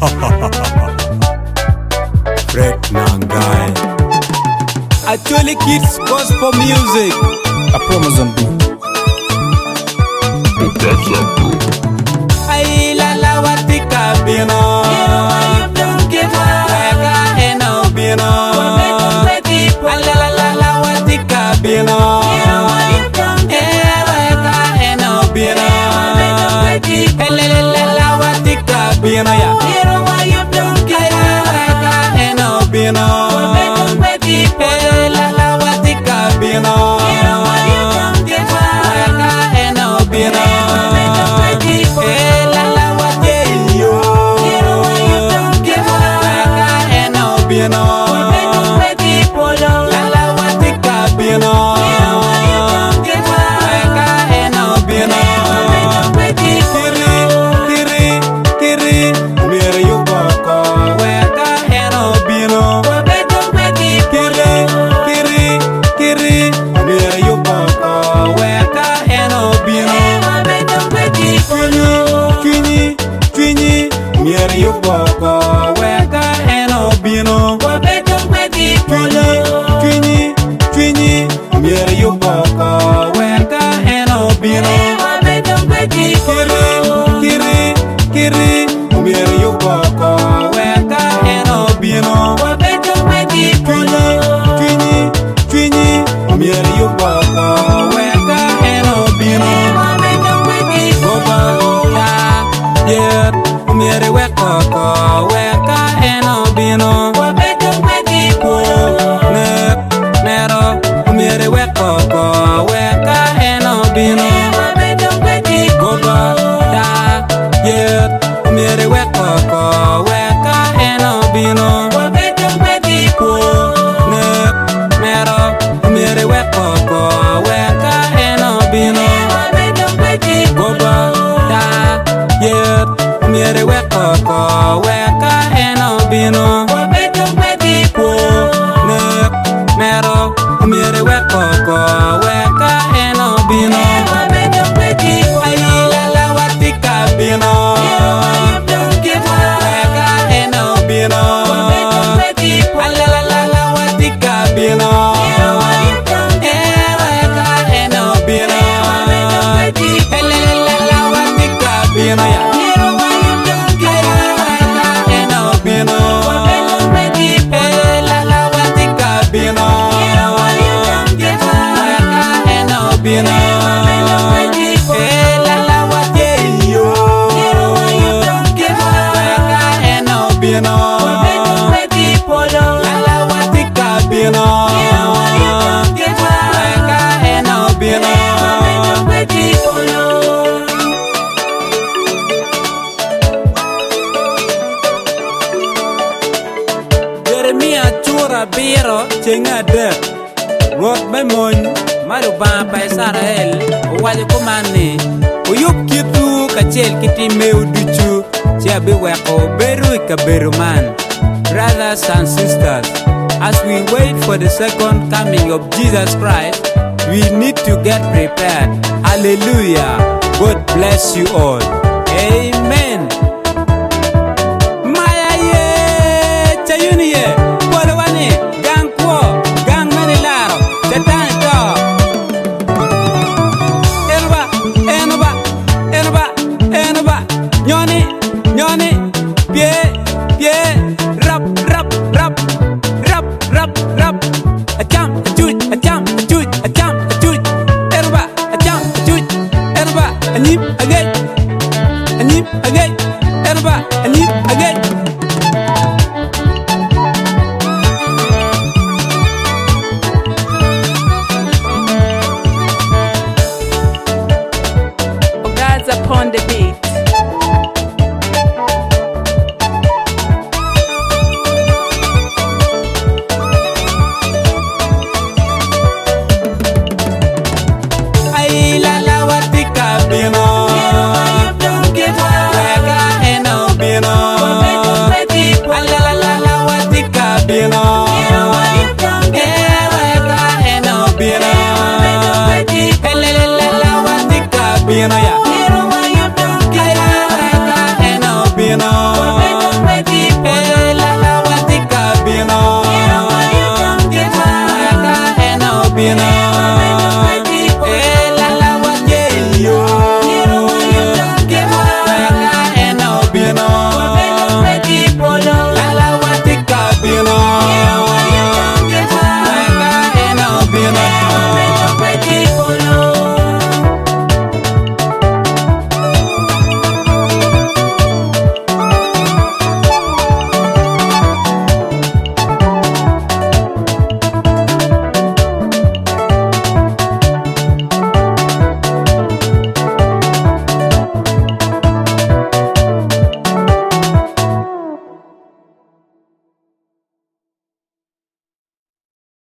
Fred Nangai. Actually kids gospel music. A Promozone beat. Ay la la watika bino. Weka eno bino. La la la la watika bino. Weka eno bino. La la la watika bino ya. Weka eno bino. La la watika bino. Weka eno bino. Biro chengade rot memon maru ba Israel wali kumani uyup kitu kachel kiti meuduchu chabi weko beru kaberuman. Brothers and sisters, as we wait for the second coming of Jesus Christ, we need to get prepared. Hallelujah. God bless you all. Amen. Maya ye chayuni ye gang ko gang manilaro tetan to enba nyoni pie rap acham chuj enba anyim agay enba anyim agay